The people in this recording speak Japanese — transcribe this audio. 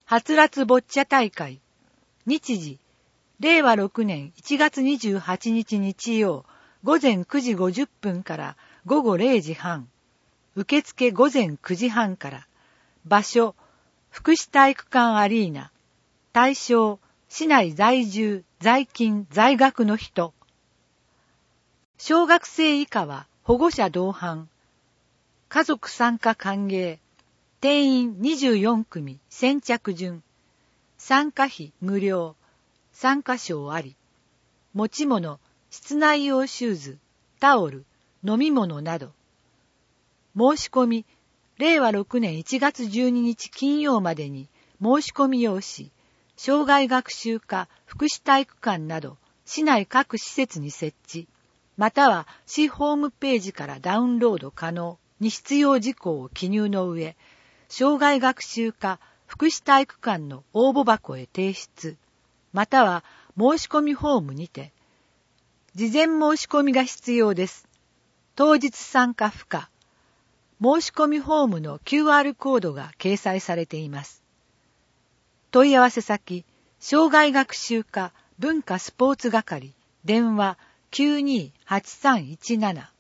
はつらつボッチャ大会。日時、令和6年1月28日日曜、午前9時50分から午後0時半。受付午前9時半から。場所、福祉体育館アリーナ。対象、市内在住、在勤、在学の人。小学生以下は保護者同伴。家族参加歓迎。定員24組先着順。参加費無料。参加賞あり。持ち物、室内用シューズ、タオル、飲み物など。申し込み、令和6年1月12日金曜までに申し込み用紙、障害学習課、福祉体育館など、市内各施設に設置、または市ホームページからダウンロード可能に必要事項を記入の上、障害学習課、福祉体育館の応募箱へ提出、または申し込みフォームにて、事前申し込みが必要です。当日参加不可。申し込みフォームの QR コードが掲載されています。問い合わせ先、障害学習課文化スポーツ係、電話 928317